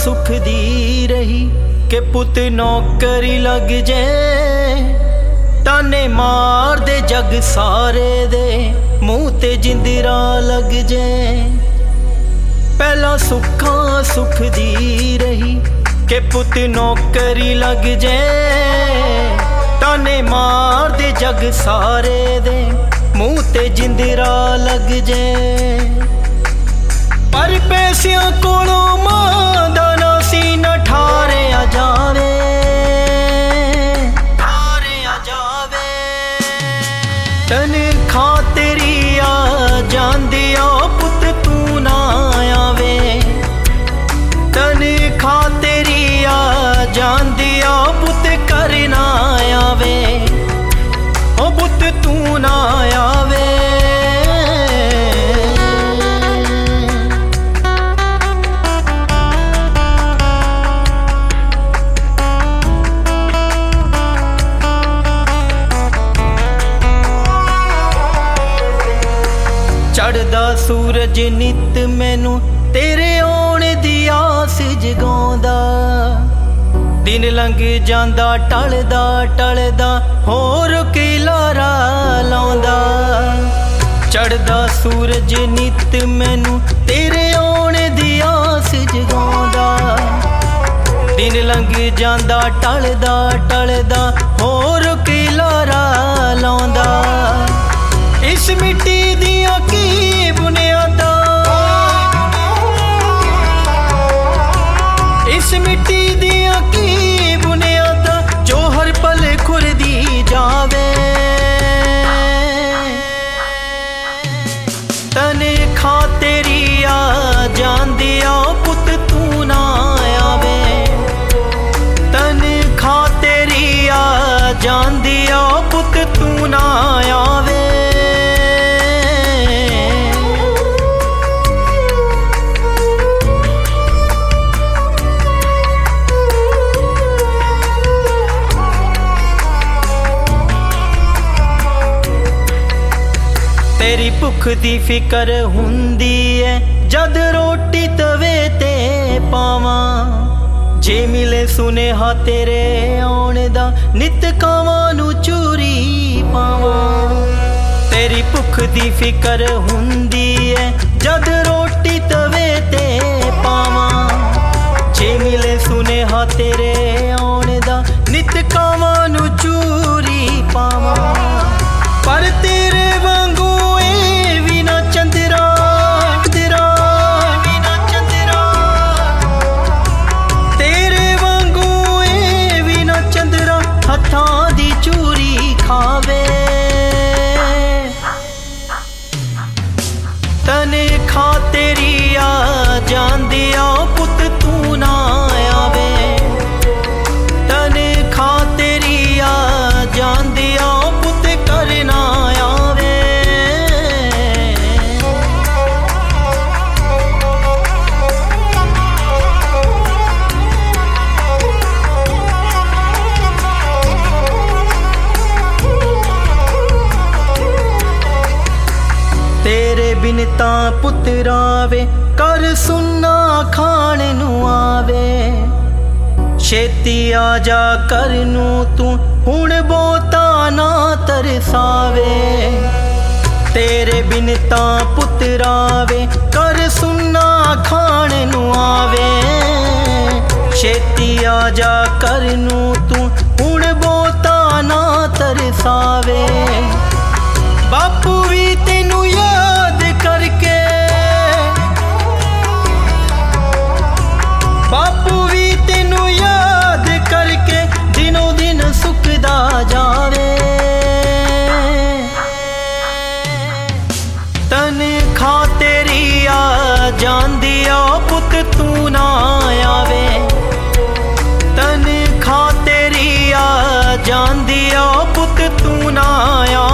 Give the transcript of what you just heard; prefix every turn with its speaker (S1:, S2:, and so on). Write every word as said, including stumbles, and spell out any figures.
S1: सुख दी रही कि पुत नौकरी लग जाए। ताने मार दे जग सारे दे मुँह ते जिंदरा लग जाए। पहला सुखा सुख दी रही कि पुत नौकरी लग जाए। ताने मार दे जग सारे दे मुँह ते जिंदरा लग जाए। पर पैसियां कोलों मां दा नासी न ठारे आ जावे, ठारे आ जावे। तनखा तेरी आ जांदी आ पुत तू ना आवे। तनखा तेरी आ जांदी आ पुत कर ना आवे। ओ पुत तू ना आवे। चढ़दा सूरज नित मैनू तेरे आने दी आस जगाउंदा। दिन लंघ जांदा टलदा टलदा होर की लारा लाउंदा। चढ़दा सूरज नित मैनू तेरे आने दी आस जगाउंदा। दिन लंघ जांदा टलदा टलदा होर की लारा लाउंदा। इस मिट्टी दियां की बुनियादा, इस मिट्टी दियां की बुनियादा जो हर पल खुरदी जावे। तनखा तेरी आ जांदी आ पुत तू ना आवे। तनखा तेरी आ जांदी आ पुत तू ना आवे। तेरी भुख दी फिकर हुंदी है जद रोटी तवे ते पावां। जे मिले सुनेहा तेरे आने दा नित कावां नू चूरी पावां। तेरी भुख दी फिकर हुंदी है जद रोटी तवे ते पावां। जे मिले सुनेहा तेरे आने दा नित कावां नू चूरी पावां। पर तेरे वांगू हत्थां दी चूरी खावे। तनखा तेरी आ जांदी आ पुत तू ना आवे। तनखा तेरी आ जांदी आ पुत कर ना आवे। तेरे बिन तां पुत्तरा वे कर सुन्ना खाण नू आवे। छेती आ जा कर नू तू हुण बहुता ना तरसावे। तेरे बिन तां पुत्तरा वे कर सुन्ना खाण नू आवे। छेती आ जा कर नू तू हुण बहुता ना तरसावे। बापू भी तेनू याद करके, बापू भी तेनू याद करके दिनों दिन सुखदा जावे। तनखा तेरी आ जांदी आ पुत तू ना आवे। तनखा तेरी आ जांदी आ पुत तू ना आवे।